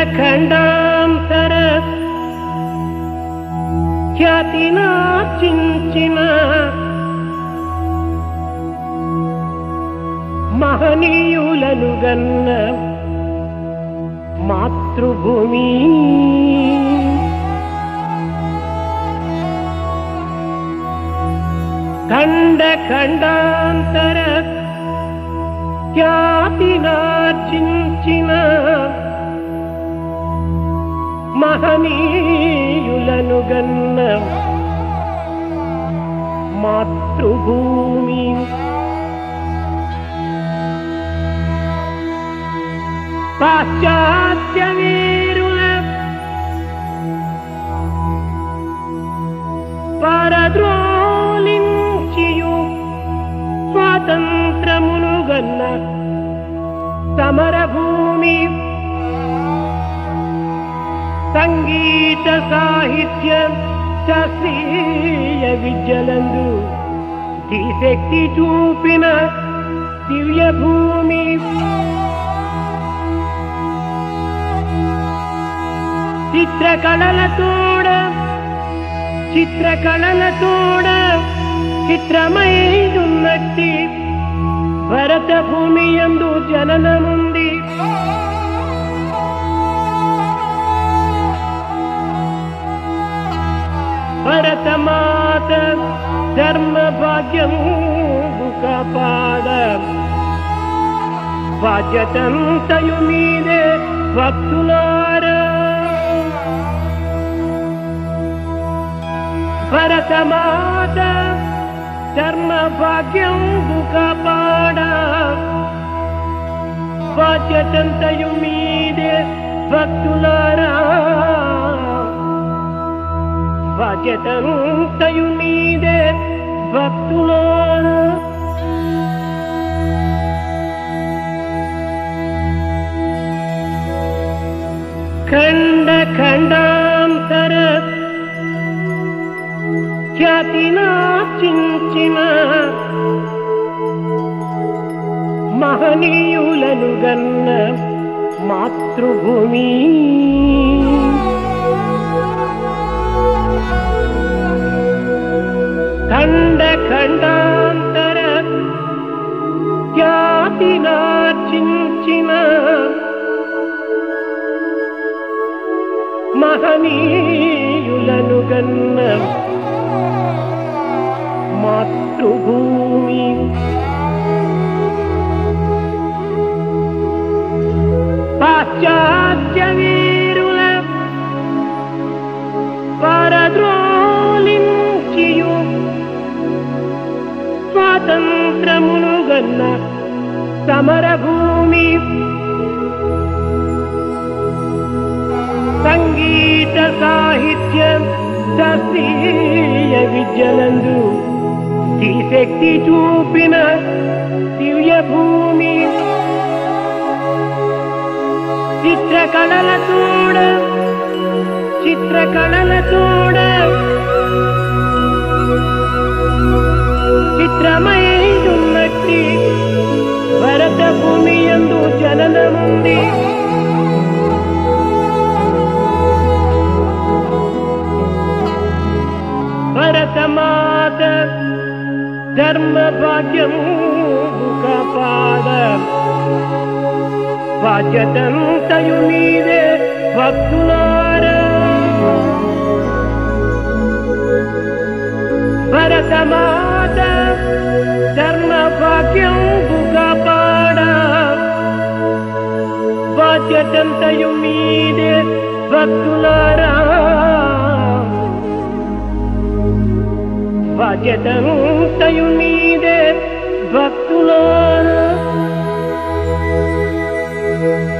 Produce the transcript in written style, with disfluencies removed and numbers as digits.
ఖండాంతర ఖ్యాతినార్జించిన మహనీయులను గన్న మాతృభూమి ఖండ ఖండాంతర ఖ్యాతినార్జించిన మహనీయులను గన్న మాతృభూమి పాశ్చాత్య వీరుల పరద్రోలించియు స్వాతంత్రమును గన్న సమరభూమి సంగీత సాహిత్య శాస్త్రీయ విద్యలందు దిశక్తి చూపిన దివ్య భూమి చిత్రకళలతోడ చిత్రమైనట్టి భరత భూమి యందు జననముంది భరతమాత ధర్మ భాగ్యము కాపాడ బాధ్యతంతయు మీదే భక్తులారా భరతమాత ధర్మ భాగ్యం కాపాడ బాధ్యతంతయు మీదే భక్తులారా బాధ్యతంతయు మీదే భక్తులారా ఖండ ఖండాంతర ఖ్యాతినార్జించిన మహనీయులను గన్న మాతృభూమి ఖండ ఖండాంతర ఖ్యాతినార్జించిన మహనీయులను గన్న మాతృభూమి పాశ్చాత్య వీరుల పరద్రోలించియు స్వాతంత్రమును గన్న సమరభూమి సంగీత సాహిత్య శాస్త్రీయ విద్యలందు దిశక్తి చూపిన దివ్య భూమి చిత్రకళలతోడ చిత్రమైనట్టి భరత భూమి యందు జననముంది భరతమాత ధర్మ భాగ్యము కాపాడ బాధ్యతంతయు మీదే భక్తులారా భరతమాత ధర్మ భాగ్యం కాపాడ బాధ్యతంతయు మీదే భక్తులారా బాధ్యతంతయు మీదే భక్తులారా